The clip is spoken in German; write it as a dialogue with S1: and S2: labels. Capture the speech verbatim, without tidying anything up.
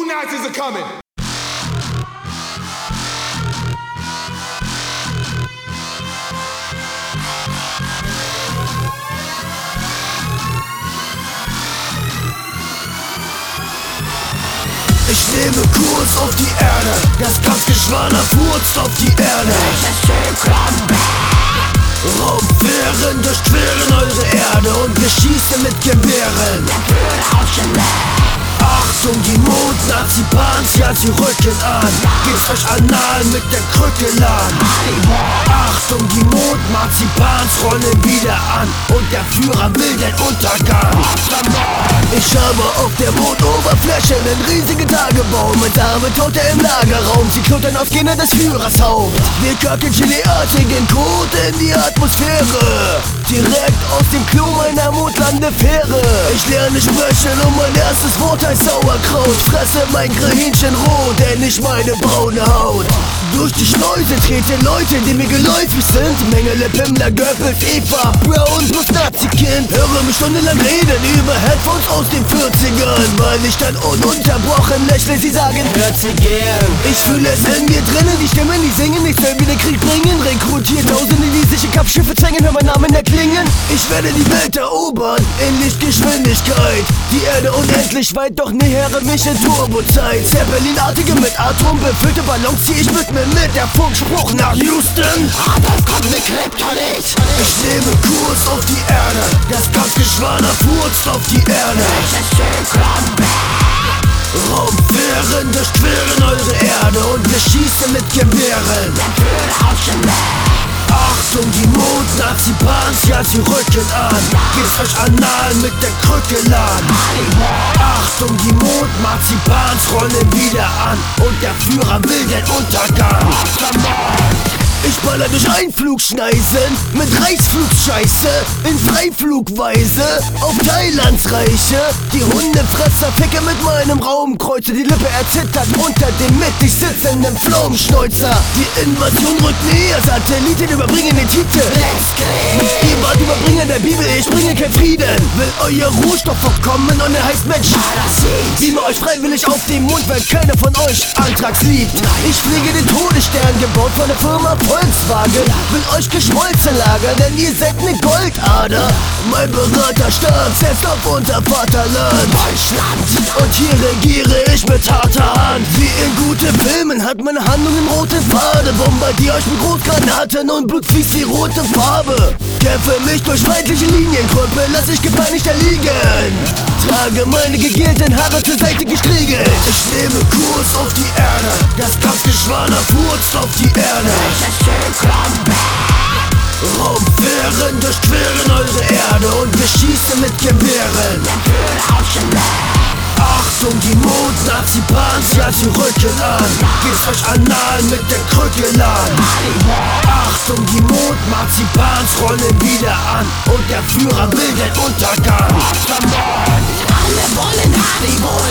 S1: Nazis are coming.
S2: Ich nehme Kurs auf die Erde, das Kampfgeschwader furzt auf die Erde. Raumfähren durchqueren eure Erde und wir schießen mit Gewehren. Achtung, die Mond-Nazi-Bahns, ja sie rücken an. Geht's euch anal mit der Krücke lang. Achtung, die Mond-Nazi-Bahns rollen wieder an und der Führer will den Untergang. Ich habe auf der Mondoberfläche einen riesigen Tagebau mit armen Tote im Lagerraum. Sie klottern auf Gene des Führers Haupt. Wir kacken chiliartigen Kot in die Atmosphäre, direkt aus dem Klo meiner Mondlandefähre. Ich lerne sprechen und mein erstes Wort heißt Sauerkraut. Fresse mein Gretchen roh, denn ich meine braune Haut. Durch die Schleuse treten Leute, die mir geläufig sind. Mengele, Pimmler, Goebbels, Eva, Brown plus Nazi-Kind. Höre mich stundenlang reden über Headphones aus den vierzigern, weil ich dann ununterbrochen lächle, sie sagen hört sie gern. Ich fühle es in mir drinnen, die Stimmen, die singen, ich soll wieder Krieg bringen. Rekrutiert Tausende, die sich in Kampfschiffe zwängen, hör mein Namen erklingen. Ich werde die Welt erobern in Lichtgeschwindigkeit. Die Erde unendlich weit, doch nähere mich in Turbozeit. Zeppelinartige mit Atom befüllte Ballons zieh ich mit mir mit. Der Funkspruch nach Houston, Adolf kommt mit Kryptonit. Ich nehme Kurs auf die Erde, das Kampfgeschwader furzt auf die Erde. Raumfähren durchqueren eure Erde und wir schießen mit Gewehren. Achtung, die Mond-Nazi-Bahns, ja sie rücken an. Geht's euch anal mit der Krücke lang. Achtung, die Mond-Nazi-Bahns rollen wieder an und der Führer will den Untergang. Ich baller durch Einflugschneisen mit Reichsflugscheiße in Freiflugweise auf Thailands Reiche. Die Hundefresser ficke mit meinem Raumkreuzer. Die Lippe erzittert unter dem mittig sitzenden Pflaumenschnäuzer. Die Invasion rückt näher, Satelliten überbringen den Titel. Ihr wart Überbringer der Bibel, ich bringe kein Frieden. Will euer Rohstoff verkommen und er heißt Mensch. Sieme euch freiwillig auf den Mund, weil keiner von euch Anthrax liebt. Ich fliege den Todesstern, gebaut von der Firma Volkswagen, will euch geschmolzen lagern, denn ihr seid ne Goldader. Mein Berater starb selbst auf unser Vaterland Deutschland, und hier regiere ich mit harter Hand. Wie in guten Filmen hat meine Handlung im roten Faden. Bombardier euch mit Großgranaten und Blut fließt die rote Farbe. Kämpfe mich durch feindliche Linienkrüppel, lass ich gepeinigt erliegen. Trage meine gegelten Haare zur Seite gestriegelt. Ich nehme Kurs auf die Erde, das Kampfgeschwader furzt auf die Erde. Raumfähren durchqueren eure Erde und wir schießen mit Gewehren. Achtung, die Mond-Nazi-Bahns, ja sie rücken an. Geht's euch anal mit der Krücke lang. Achtung, die Mond-Nazi-Bahns rollen wieder an und der Führer will den Untergang. Alle wollen Haribo